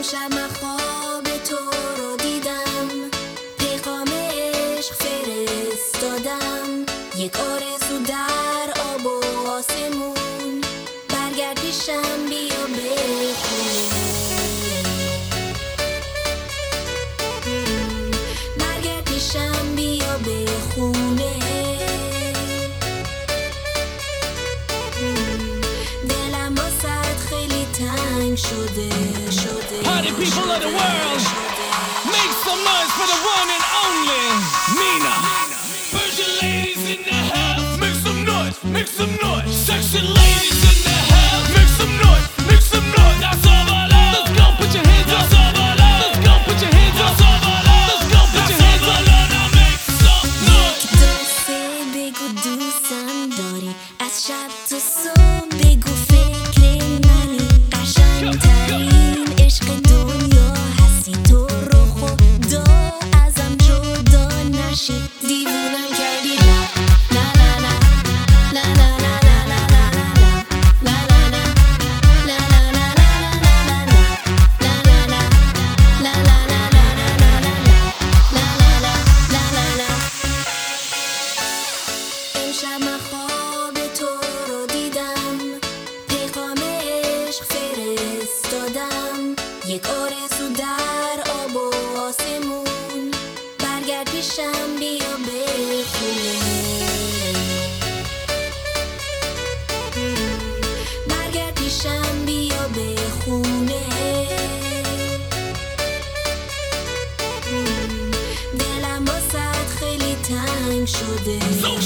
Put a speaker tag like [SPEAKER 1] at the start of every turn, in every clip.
[SPEAKER 1] امشب من خواب تو رو دیدم، پیغام عشق فرستادم، یک آرزو در آب و آسمون، برگرد پیشم بیا بخونه، برگرد پیشم بیا بخونه، دلم واسط خیلی تنگ شده.
[SPEAKER 2] Party people of the world, make some noise for the one and only Nina. Persian ladies in the house, make some noise, make some noise. Sexy ladies in the house, make some noise, make some noise. That's all I love. Let's go, put your hands up. That's all I love. Let's go, put your hands up. That's all I love. Let's go, put your hands up. Now make some noise.
[SPEAKER 1] دوسته بگو دوستم داری، از شب تا صبح بگو فکر منی، قشنگترین عشق دنیا هستی، تو رو خدا ازم جدا نشی، دیوونم کردی لا لا لا لا لا لا لا لا لا لا. امشب من خواب تو رو دیدم، پیغام عشق فرستادم، یک آرزو در آب و آسمون، برگرد پیشم بیا بخونه، برگرد پیشم بیا بخونه، دلم واسط خیلی تنگ شده.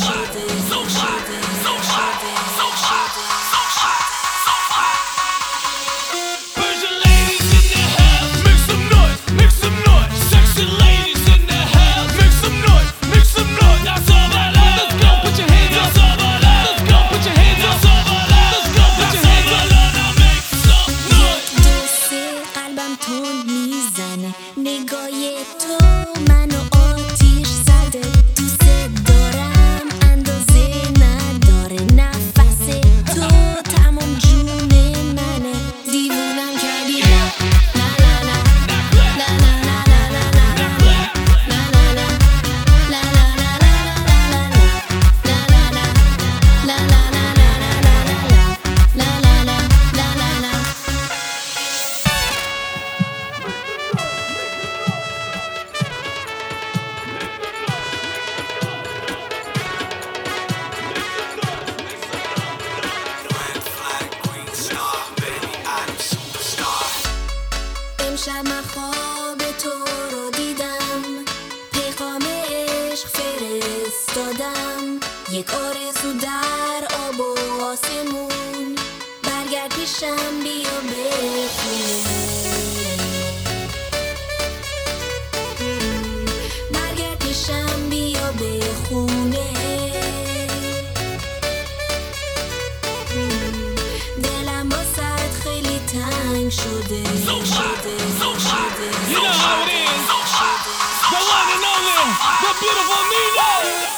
[SPEAKER 2] Persian ladies in the house, make some noise, make some noise. Sexy ladies in the house, make some noise, make some noise. That's all I love. Let's go, put your hands up. That's all I love. Let's go, put your hands up. That's all I love. Let's go, put your hands up. Now make some noise.
[SPEAKER 1] دوسته قلبم تند میزنه، نگاه تو منو آتیش زده، دوست دارم اندازه نداره، نفس تو تمام جون منه، دیوونم کردی لا لا لا لا لا لا لا امشب من خواب تو رو دیدم، پیغام عشق فرستادم، یک آرزو در آب و آسمون، برگرد پیشم بیا بخونه، برگرد پیشم بیا بخونه، دلم واسط خیلی تنگ شده.
[SPEAKER 2] You know how it is. The one and only, the beautiful Nina.